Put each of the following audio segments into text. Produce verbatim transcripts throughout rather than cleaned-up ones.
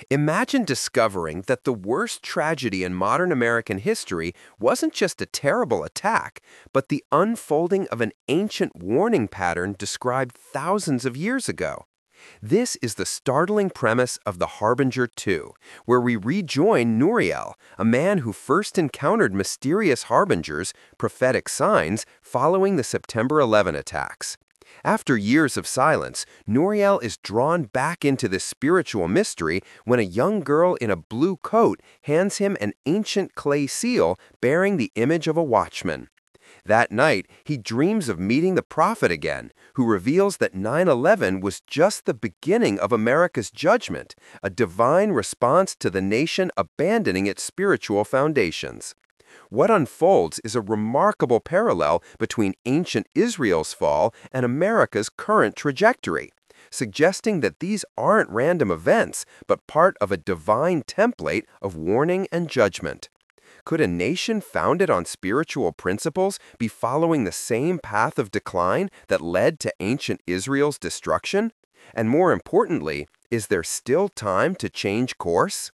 Imagine discovering that the worst tragedy in modern American history wasn't just a terrible attack, but the unfolding of an ancient warning pattern described thousands of years ago. This is the startling premise of The Harbinger two, where we rejoin Nuriel, a man who first encountered mysterious harbingers, prophetic signs, following the September eleventh attacks. After years of silence, Nuriel is drawn back into this spiritual mystery when a young girl in a blue coat hands him an ancient clay seal bearing the image of a watchman. That night, he dreams of meeting the prophet again, who reveals that nine eleven was just the beginning of America's judgment, a divine response to the nation abandoning its spiritual foundations. What unfolds is a remarkable parallel between ancient Israel's fall and America's current trajectory, suggesting that these aren't random events, but part of a divine template of warning and judgment. Could a nation founded on spiritual principles be following the same path of decline that led to ancient Israel's destruction? And more importantly, is there still time to change course?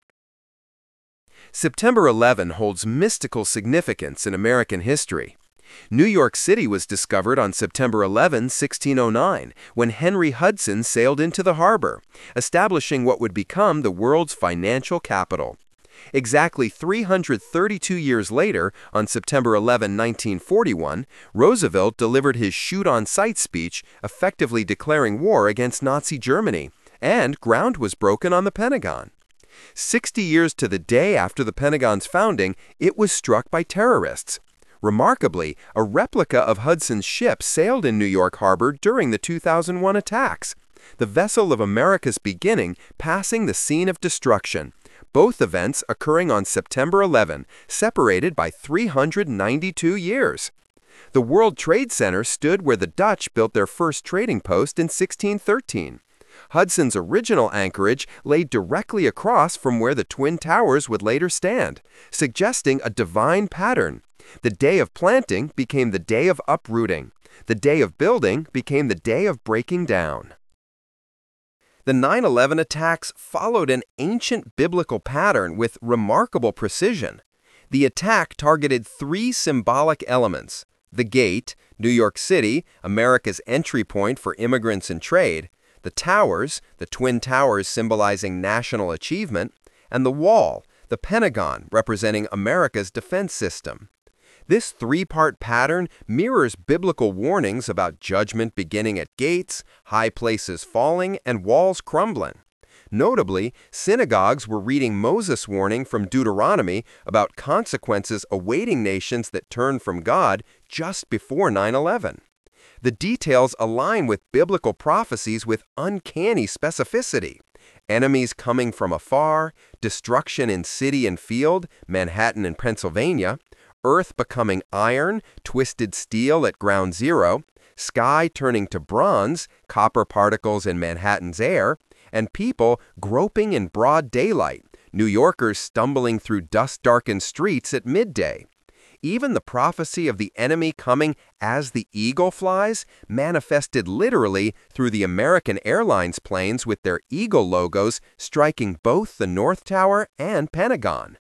September eleventh holds mystical significance in American history. New York City was discovered on September eleventh, sixteen oh nine, when Henry Hudson sailed into the harbor, establishing what would become the world's financial capital. Exactly three hundred thirty-two years later, on September eleventh, nineteen forty-one, Roosevelt delivered his shoot-on-sight speech, effectively declaring war against Nazi Germany, and ground was broken on the Pentagon. Sixty years to the day after the Pentagon's founding, it was struck by terrorists. Remarkably, a replica of Hudson's ship sailed in New York Harbor during the two thousand one attacks, the vessel of America's beginning passing the scene of destruction. Both events occurring on September eleventh, separated by three hundred ninety-two years. The World Trade Center stood where the Dutch built their first trading post in sixteen thirteen. Hudson's original anchorage lay directly across from where the Twin Towers would later stand, suggesting a divine pattern. The day of planting became the day of uprooting. The day of building became the day of breaking down. The nine eleven attacks followed an ancient biblical pattern with remarkable precision. The attack targeted three symbolic elements: the gate, New York City, America's entry point for immigrants and trade; the towers, the Twin Towers symbolizing national achievement; and the wall, the Pentagon representing America's defense system. This three-part pattern mirrors biblical warnings about judgment beginning at gates, high places falling, and walls crumbling. Notably, synagogues were reading Moses' warning from Deuteronomy about consequences awaiting nations that turn from God just before nine eleven. The details align with biblical prophecies with uncanny specificity. Enemies coming from afar, destruction in city and field, Manhattan and Pennsylvania, Earth becoming iron, twisted steel at ground zero, sky turning to bronze, copper particles in Manhattan's air, and people groping in broad daylight, New Yorkers stumbling through dust-darkened streets at midday. Even the prophecy of the enemy coming as the eagle flies manifested literally through the American Airlines planes with their eagle logos striking both the North Tower and Pentagon.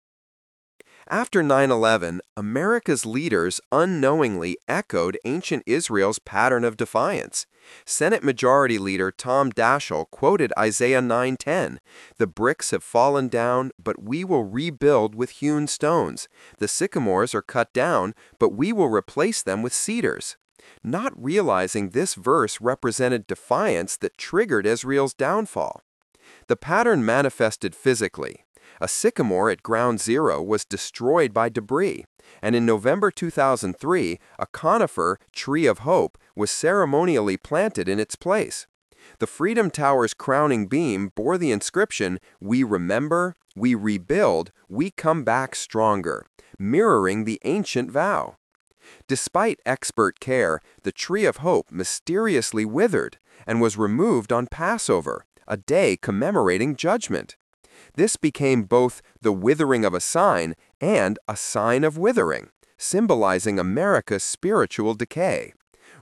After nine eleven, America's leaders unknowingly echoed ancient Israel's pattern of defiance. Senate Majority Leader Tom Daschle quoted Isaiah nine ten, "The bricks have fallen down, but we will rebuild with hewn stones. The sycamores are cut down, but we will replace them with cedars." Not realizing this verse represented defiance that triggered Israel's downfall. The pattern manifested physically. A sycamore at ground zero was destroyed by debris, and in November two thousand three, a conifer, Tree of Hope, was ceremonially planted in its place. The Freedom Tower's crowning beam bore the inscription, "We remember, we rebuild, we come back stronger," mirroring the ancient vow. Despite expert care, the Tree of Hope mysteriously withered and was removed on Passover, a day commemorating judgment. This became both the withering of a sign and a sign of withering, symbolizing America's spiritual decay.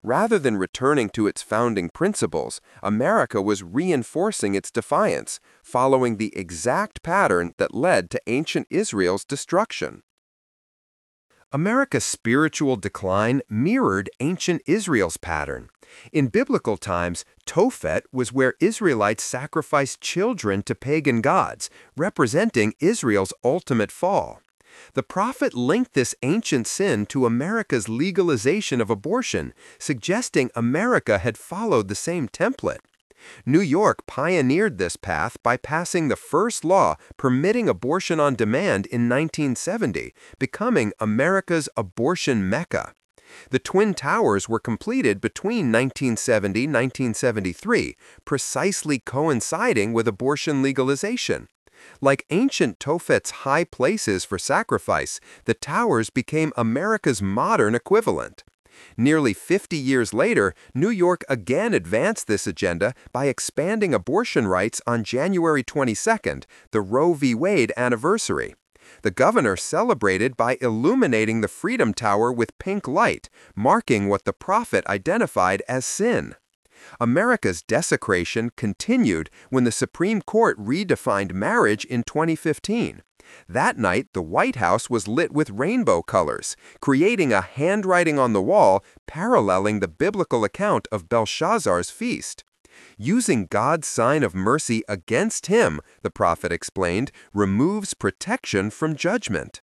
Rather than returning to its founding principles, America was reinforcing its defiance, following the exact pattern that led to ancient Israel's destruction. America's spiritual decline mirrored ancient Israel's pattern. In biblical times, Tophet was where Israelites sacrificed children to pagan gods, representing Israel's ultimate fall. The prophet linked this ancient sin to America's legalization of abortion, suggesting America had followed the same template. New York pioneered this path by passing the first law permitting abortion on demand in nineteen seventy, becoming America's abortion mecca. The Twin Towers were completed between nineteen seventy and nineteen seventy-three, precisely coinciding with abortion legalization. Like ancient Tophet's high places for sacrifice, the towers became America's modern equivalent. Nearly fifty years later, New York again advanced this agenda by expanding abortion rights on January twenty-second, the Roe v. Wade anniversary. The governor celebrated by illuminating the Freedom Tower with pink light, marking what the prophet identified as sin. America's desecration continued when the Supreme Court redefined marriage in twenty fifteen. That night, the White House was lit with rainbow colors, creating a handwriting on the wall paralleling the biblical account of Belshazzar's feast. Using God's sign of mercy against him, the prophet explained, removes protection from judgment.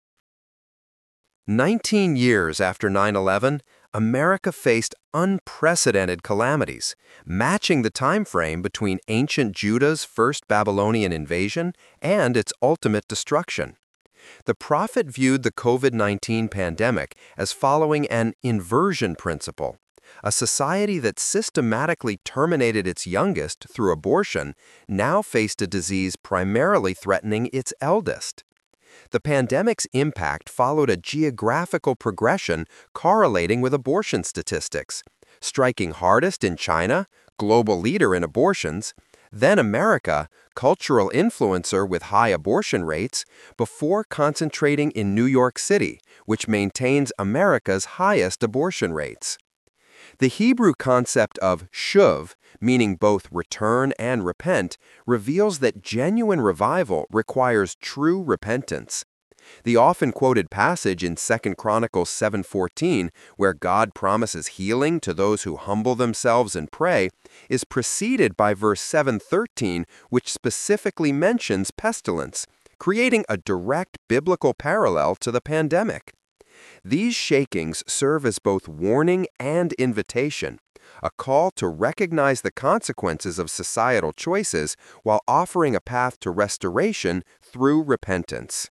Nineteen years after nine eleven, America faced unprecedented calamities, matching the time frame between ancient Judah's first Babylonian invasion and its ultimate destruction. The prophet viewed the COVID nineteen pandemic as following an inversion principle. A society that systematically terminated its youngest through abortion now faced a disease primarily threatening its eldest. The pandemic's impact followed a geographical progression correlating with abortion statistics, striking hardest in China, global leader in abortions, then America, cultural influencer with high abortion rates, before concentrating in New York City, which maintains America's highest abortion rates. The Hebrew concept of shuv, meaning both return and repent, reveals that genuine revival requires true repentance. The often quoted passage in Second Chronicles seven fourteen, where God promises healing to those who humble themselves and pray, is preceded by verse seven thirteen, which specifically mentions pestilence, creating a direct biblical parallel to the pandemic. These shakings serve as both warning and invitation, a call to recognize the consequences of societal choices while offering a path to restoration through repentance.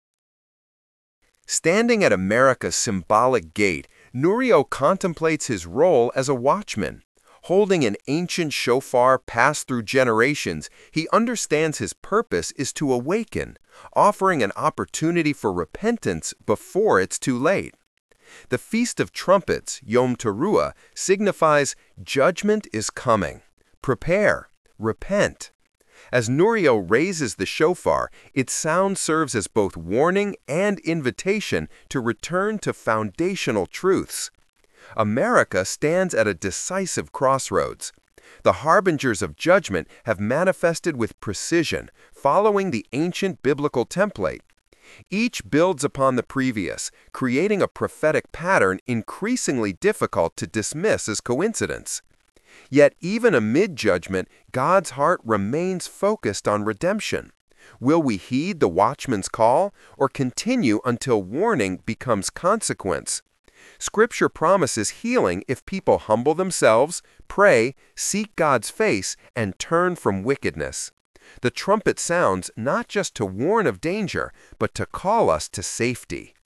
Standing at America's symbolic gate, Nurio contemplates his role as a watchman. Holding an ancient shofar passed through generations, he understands his purpose is to awaken, offering an opportunity for repentance before it's too late. The Feast of Trumpets, Yom Teruah, signifies judgment is coming. Prepare, repent. As Nurio raises the shofar, its sound serves as both warning and invitation to return to foundational truths. America stands at a decisive crossroads. The harbingers of judgment have manifested with precision, following the ancient biblical template. Each builds upon the previous, creating a prophetic pattern increasingly difficult to dismiss as coincidence. Yet even amid judgment, God's heart remains focused on redemption. Will we heed the watchman's call, or continue until warning becomes consequence? Scripture promises healing if people humble themselves, pray, seek God's face, and turn from wickedness. The trumpet sounds not just to warn of danger, but to call us to safety.